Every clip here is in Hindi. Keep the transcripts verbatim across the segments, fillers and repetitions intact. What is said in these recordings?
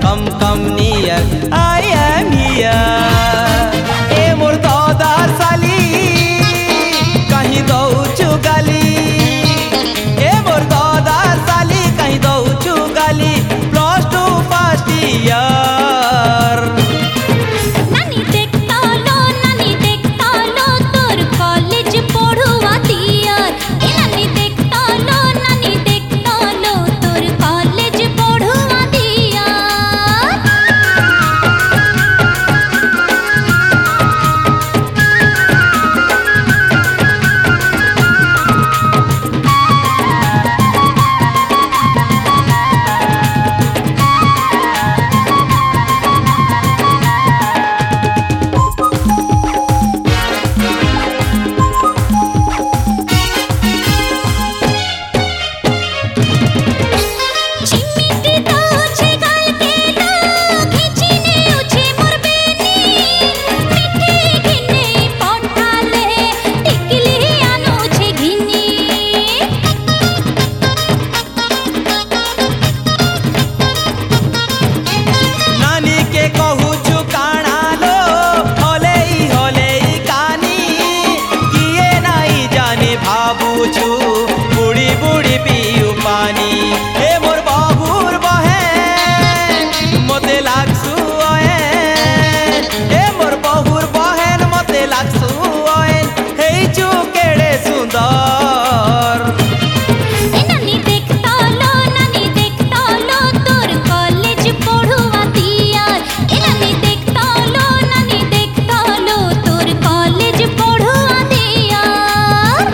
come come near, I am here. ए मोर दादार साली कहीं दो चुगाली, ए मोर दादार साली कहीं दो चुगाली, प्लस टू फर्स्ट ईयर। नानी देखता लो नानी देखता लो तोर कॉलेज पढ़ुआ दियार, ए नानी देखता लो नानी देखता लो तोर कॉलेज पढ़ुआ दियार। बुढ़ी बुढ़ी पीऊ पानी, ए मोर बाबूर बहन मते लागसु ओएन, ए मोर बाबूर बहन मते लागसु ओएन, हे चू केड़े सुंदर। ए नानी देखता लो नानी देखता लो तोर कॉलेज पढ़ुआ दियार, ए नानी देखता लो नानी देखता लो तोर कॉलेज पढ़ुआ दियार।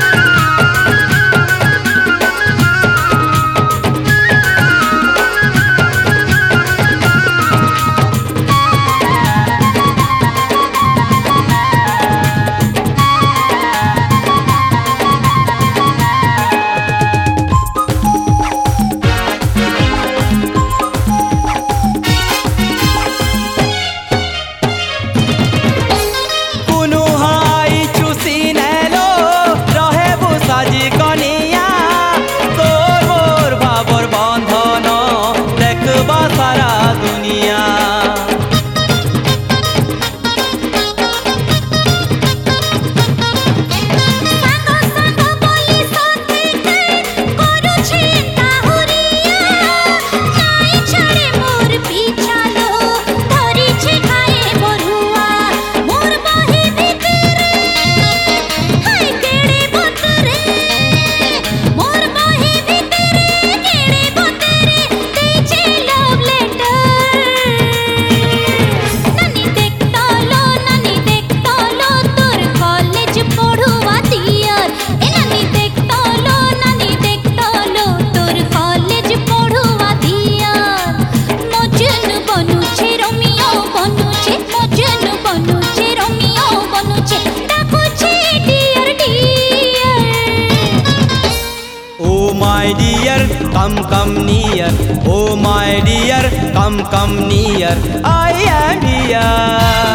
सारा दुनिया my dear, come come near. Oh my dear, come come near. I am here.